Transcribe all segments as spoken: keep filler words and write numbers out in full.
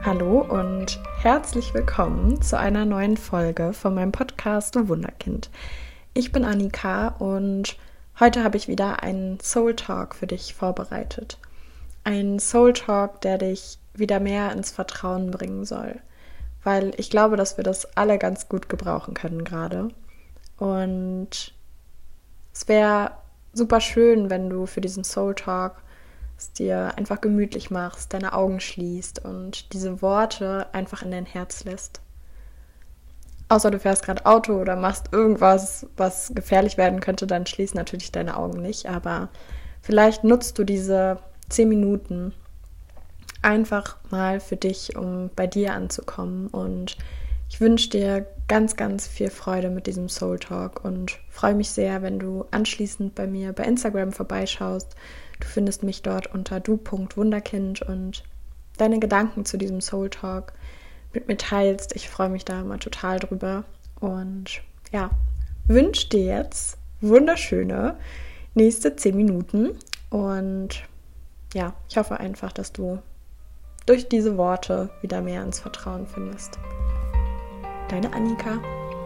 Hallo und herzlich willkommen zu einer neuen Folge von meinem Podcast Du Wunderkind. Ich bin Annika und heute habe ich wieder einen Soul Talk für dich vorbereitet. Ein Soul Talk, der dich wieder mehr ins Vertrauen bringen soll, weil ich glaube, dass wir das alle ganz gut gebrauchen können gerade. Und es wäre super schön, wenn du für diesen Soul Talk es dir einfach gemütlich machst, deine Augen schließt und diese Worte einfach in dein Herz lässt. Außer du fährst gerade Auto oder machst irgendwas, was gefährlich werden könnte, dann schließ natürlich deine Augen nicht. Aber vielleicht nutzt du diese zehn Minuten einfach mal für dich, um bei dir anzukommen. Und ich wünsche dir ganz, ganz viel Freude mit diesem Soul Talk und freue mich sehr, wenn du anschließend bei mir bei Instagram vorbeischaust. Du findest mich dort unter du Punkt wunderkind und deine Gedanken zu diesem Soul Talk mit mir teilst. Ich freue mich da immer total drüber und ja, wünsche dir jetzt wunderschöne nächste zehn Minuten und ja, ich hoffe einfach, dass du durch diese Worte wieder mehr ins Vertrauen findest. Deine Annika.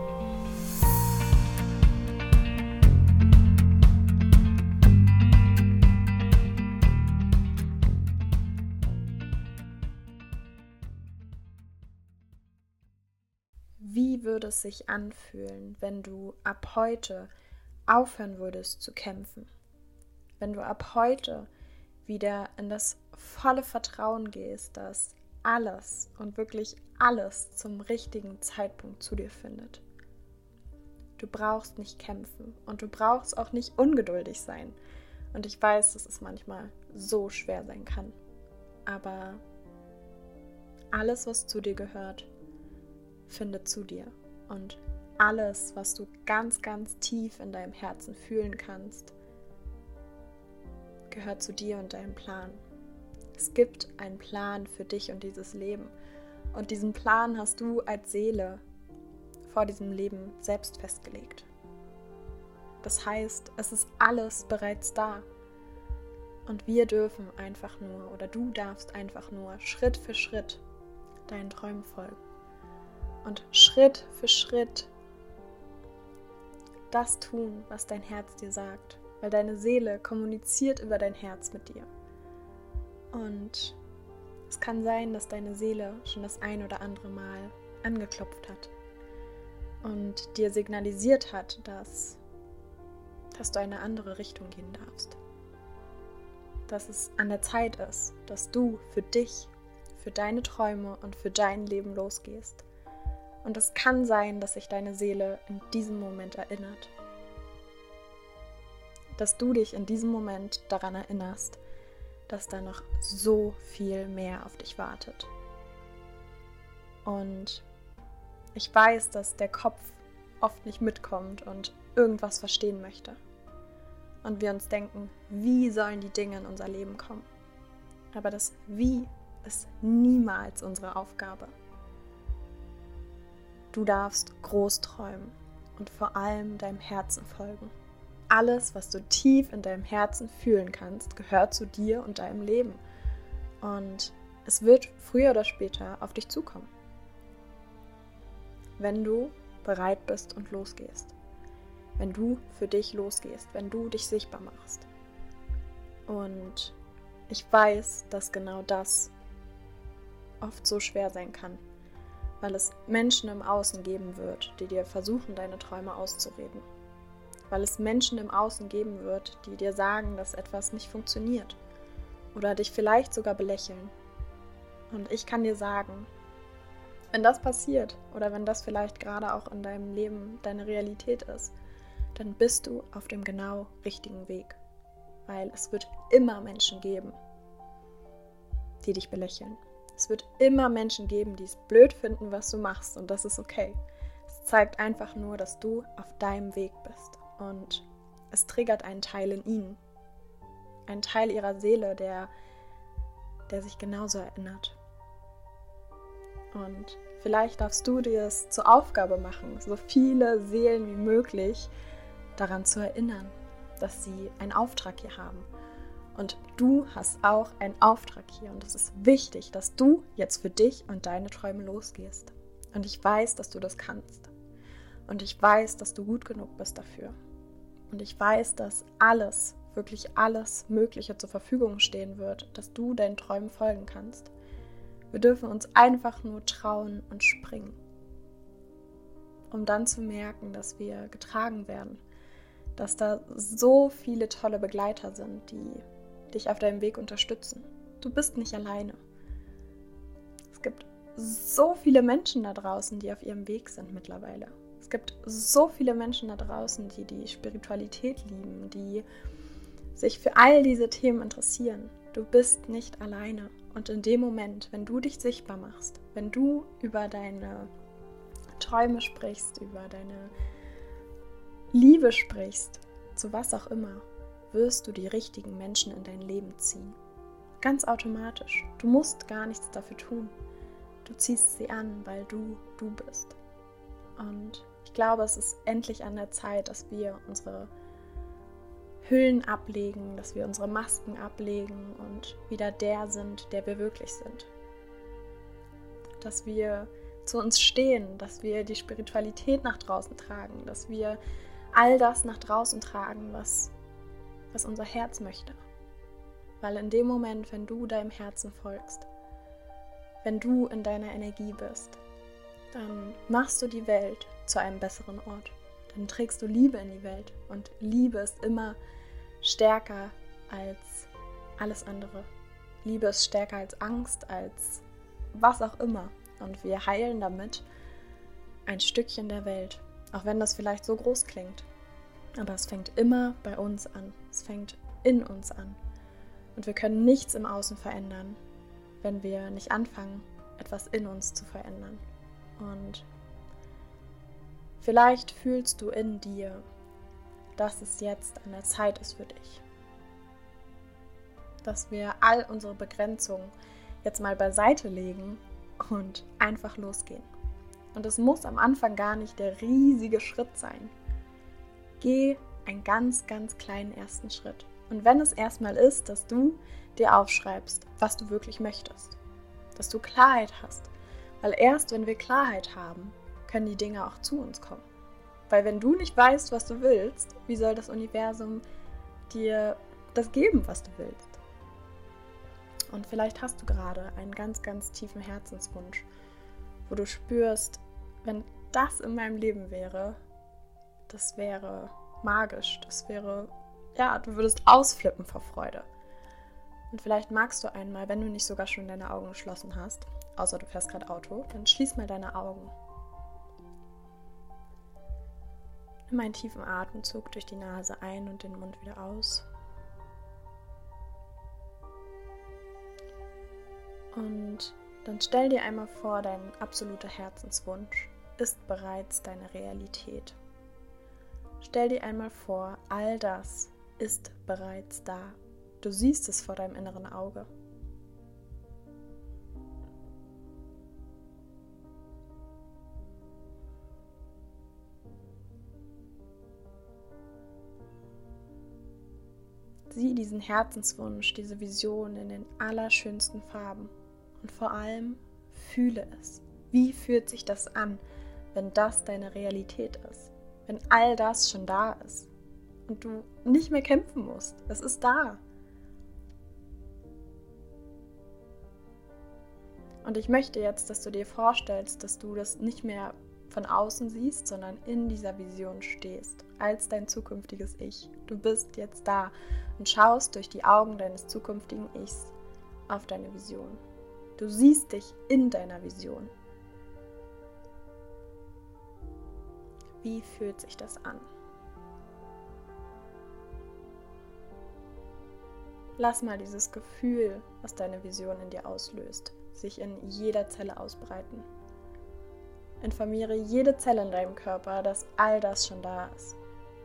Wie würde es sich anfühlen, wenn du ab heute aufhören würdest zu kämpfen? Wenn du ab heute wieder in das volle Vertrauen gehst, dass alles und wirklich alles zum richtigen Zeitpunkt zu dir findet. Du brauchst nicht kämpfen und du brauchst auch nicht ungeduldig sein. Und ich weiß, dass es manchmal so schwer sein kann. Aber alles, was zu dir gehört, findet zu dir. Und alles, was du ganz, ganz tief in deinem Herzen fühlen kannst, gehört zu dir und deinem Plan. Es gibt einen Plan für dich und dieses Leben. Und diesen Plan hast du als Seele vor diesem Leben selbst festgelegt. Das heißt, es ist alles bereits da. Und wir dürfen einfach nur, oder du darfst einfach nur Schritt für Schritt deinen Träumen folgen. Und Schritt für Schritt das tun, was dein Herz dir sagt. Weil deine Seele kommuniziert über dein Herz mit dir. Und es kann sein, dass deine Seele schon das ein oder andere Mal angeklopft hat und dir signalisiert hat, dass, dass du eine andere Richtung gehen darfst. Dass es an der Zeit ist, dass du für dich, für deine Träume und für dein Leben losgehst. Und es kann sein, dass sich deine Seele in diesem Moment erinnert. Dass du dich in diesem Moment daran erinnerst, dass da noch so viel mehr auf dich wartet. Und ich weiß, dass der Kopf oft nicht mitkommt und irgendwas verstehen möchte. Und wir uns denken, wie sollen die Dinge in unser Leben kommen? Aber das Wie ist niemals unsere Aufgabe. Du darfst groß träumen und vor allem deinem Herzen folgen. Alles, was du tief in deinem Herzen fühlen kannst, gehört zu dir und deinem Leben. Und es wird früher oder später auf dich zukommen. Wenn du bereit bist und losgehst. Wenn du für dich losgehst, wenn du dich sichtbar machst. Und ich weiß, dass genau das oft so schwer sein kann, weil es Menschen im Außen geben wird, die dir versuchen, deine Träume auszureden. Weil es Menschen im Außen geben wird, die dir sagen, dass etwas nicht funktioniert oder dich vielleicht sogar belächeln. Und ich kann dir sagen, wenn das passiert oder wenn das vielleicht gerade auch in deinem Leben deine Realität ist, dann bist du auf dem genau richtigen Weg. Weil es wird immer Menschen geben, die dich belächeln. Es wird immer Menschen geben, die es blöd finden, was du machst, und das ist okay. Es zeigt einfach nur, dass du auf deinem Weg bist. Und es triggert einen Teil in ihnen. Einen Teil ihrer Seele, der, der sich genauso erinnert. Und vielleicht darfst du dir es zur Aufgabe machen, so viele Seelen wie möglich daran zu erinnern, dass sie einen Auftrag hier haben Und du hast auch einen Auftrag hier. Und es ist wichtig, dass du jetzt für dich und deine Träume losgehst. Und ich weiß, dass du das kannst. Und ich weiß, dass du gut genug bist dafür. Und ich weiß, dass alles, wirklich alles Mögliche zur Verfügung stehen wird, dass du deinen Träumen folgen kannst. Wir dürfen uns einfach nur trauen und springen. Um dann zu merken, dass wir getragen werden. Dass da so viele tolle Begleiter sind, die dich auf deinem Weg unterstützen. Du bist nicht alleine. Es gibt so viele Menschen da draußen, die auf ihrem Weg sind mittlerweile. Es gibt so viele Menschen da draußen, die die Spiritualität lieben, die sich für all diese Themen interessieren. Du bist nicht alleine. Und in dem Moment, wenn du dich sichtbar machst, wenn du über deine Träume sprichst, über deine Liebe sprichst, zu was auch immer, wirst du die richtigen Menschen in dein Leben ziehen. Ganz automatisch. Du musst gar nichts dafür tun. Du ziehst sie an, weil du du bist. Und ich glaube, es ist endlich an der Zeit, dass wir unsere Hüllen ablegen, dass wir unsere Masken ablegen und wieder der sind, der wir wirklich sind. Dass wir zu uns stehen, dass wir die Spiritualität nach draußen tragen, dass wir all das nach draußen tragen, was was unser Herz möchte. Weil in dem Moment, wenn du deinem Herzen folgst, wenn du in deiner Energie bist, dann machst du die Welt zu einem besseren Ort. Dann trägst du Liebe in die Welt. Und Liebe ist immer stärker als alles andere. Liebe ist stärker als Angst, als was auch immer. Und wir heilen damit ein Stückchen der Welt. Auch wenn das vielleicht so groß klingt. Aber es fängt immer bei uns an. Es fängt in uns an. Und wir können nichts im Außen verändern, wenn wir nicht anfangen, etwas in uns zu verändern. Und vielleicht fühlst du in dir, dass es jetzt an der Zeit ist für dich. Dass wir all unsere Begrenzungen jetzt mal beiseite legen und einfach losgehen. Und es muss am Anfang gar nicht der riesige Schritt sein. Geh einen ganz, ganz kleinen ersten Schritt. Und wenn es erstmal ist, dass du dir aufschreibst, was du wirklich möchtest, dass du Klarheit hast. Weil erst wenn wir Klarheit haben, können die Dinge auch zu uns kommen. Weil wenn du nicht weißt, was du willst, wie soll das Universum dir das geben, was du willst? Und vielleicht hast du gerade einen ganz, ganz tiefen Herzenswunsch, wo du spürst, wenn das in meinem Leben wäre, das wäre magisch, das wäre, ja, du würdest ausflippen vor Freude. Und vielleicht magst du einmal, wenn du nicht sogar schon deine Augen geschlossen hast, außer du fährst gerade Auto, dann schließ mal deine Augen. Nimm einen tiefen Atemzug durch die Nase ein und den Mund wieder aus. Und dann stell dir einmal vor, dein absoluter Herzenswunsch ist bereits deine Realität. Stell dir einmal vor, all das ist bereits da. Du siehst es vor deinem inneren Auge. Sieh diesen Herzenswunsch, diese Vision in den allerschönsten Farben und vor allem fühle es. Wie fühlt sich das an, wenn das deine Realität ist? Wenn all das schon da ist und du nicht mehr kämpfen musst. Es ist da. Und ich möchte jetzt, dass du dir vorstellst, dass du das nicht mehr von außen siehst, sondern in dieser Vision stehst, als dein zukünftiges Ich. Du bist jetzt da und schaust durch die Augen deines zukünftigen Ichs auf deine Vision. Du siehst dich in deiner Vision. Wie fühlt sich das an? Lass mal dieses Gefühl, was deine Vision in dir auslöst, sich in jeder Zelle ausbreiten. Informiere jede Zelle in deinem Körper, dass all das schon da ist.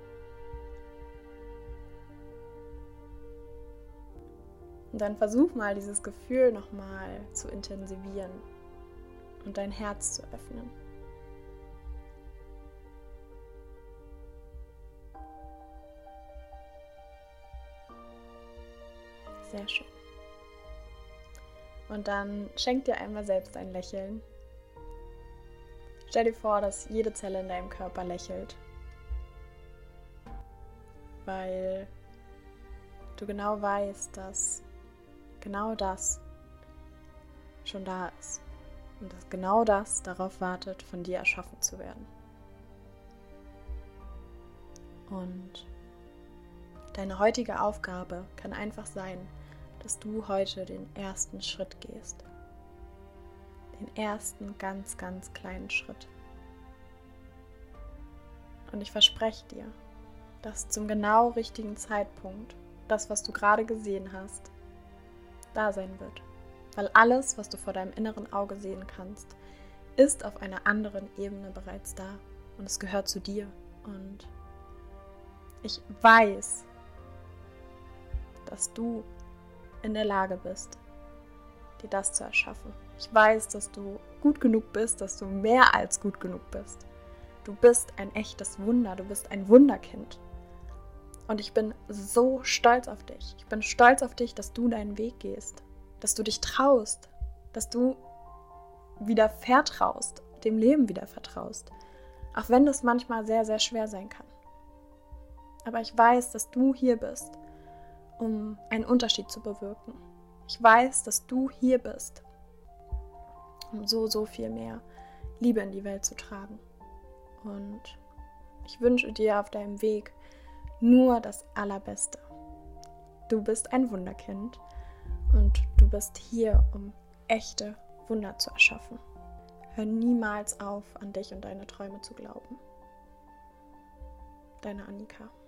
Und dann versuch mal, dieses Gefühl nochmal zu intensivieren und dein Herz zu öffnen. Sehr schön. Und dann schenk dir einmal selbst ein Lächeln. Stell dir vor, dass jede Zelle in deinem Körper lächelt. Weil du genau weißt, dass genau das schon da ist. Und dass genau das darauf wartet, von dir erschaffen zu werden. Und deine heutige Aufgabe kann einfach sein, dass du heute den ersten Schritt gehst. Den ersten ganz, ganz kleinen Schritt. Und ich verspreche dir, dass zum genau richtigen Zeitpunkt das, was du gerade gesehen hast, da sein wird. Weil alles, was du vor deinem inneren Auge sehen kannst, ist auf einer anderen Ebene bereits da. Und es gehört zu dir. Und ich weiß, dass du in der Lage bist, dir das zu erschaffen. Ich weiß, dass du gut genug bist, dass du mehr als gut genug bist. Du bist ein echtes Wunder, du bist ein Wunderkind. Und ich bin so stolz auf dich. Ich bin stolz auf dich, dass du deinen Weg gehst, dass du dich traust, dass du wieder vertraust, dem Leben wieder vertraust. Auch wenn das manchmal sehr, sehr schwer sein kann. Aber ich weiß, dass du hier bist, um einen Unterschied zu bewirken. Ich weiß, dass du hier bist, um so, so viel mehr Liebe in die Welt zu tragen. Und ich wünsche dir auf deinem Weg nur das Allerbeste. Du bist ein Wunderkind und du bist hier, um echte Wunder zu erschaffen. Hör niemals auf, an dich und deine Träume zu glauben. Deine Annika.